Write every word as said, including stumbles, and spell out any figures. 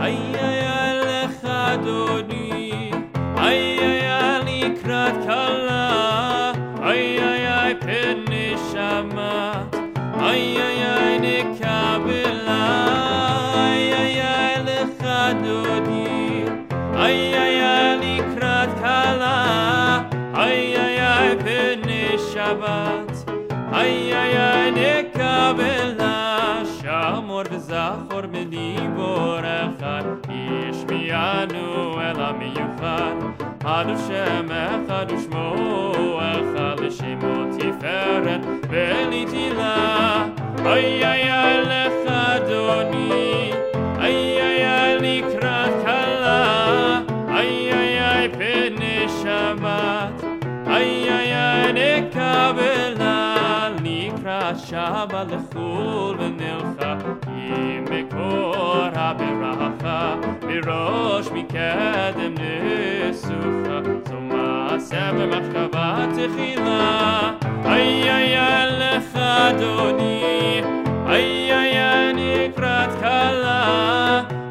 איי איי איי לך אדוני, איי איי איי לקראת כלה, איי איי איי פן נשמת, איי איי איי נקבלה, איי איי איי לך אדוני, איי איי איי לקראת כלה, איי איי איי פן נשמת, איי איי איי נקבלה, שמור וזכור מדיבורך, השמיענו אל המיוחד, עד שמך ושמועך, לשמות תפארת ולתהילה. איי איי איי לך אדוני, איי איי איי לקראת כלה, איי איי איי פן נשמת, איי איי איי נקבלה, לקראת שבת לחול ונלחמים מקור הברכה, מראש מקדם נסוכה, זו מעשה במחשבה תחילה. איי איי איי לך אדוני, איי איי איי לקראת כלה,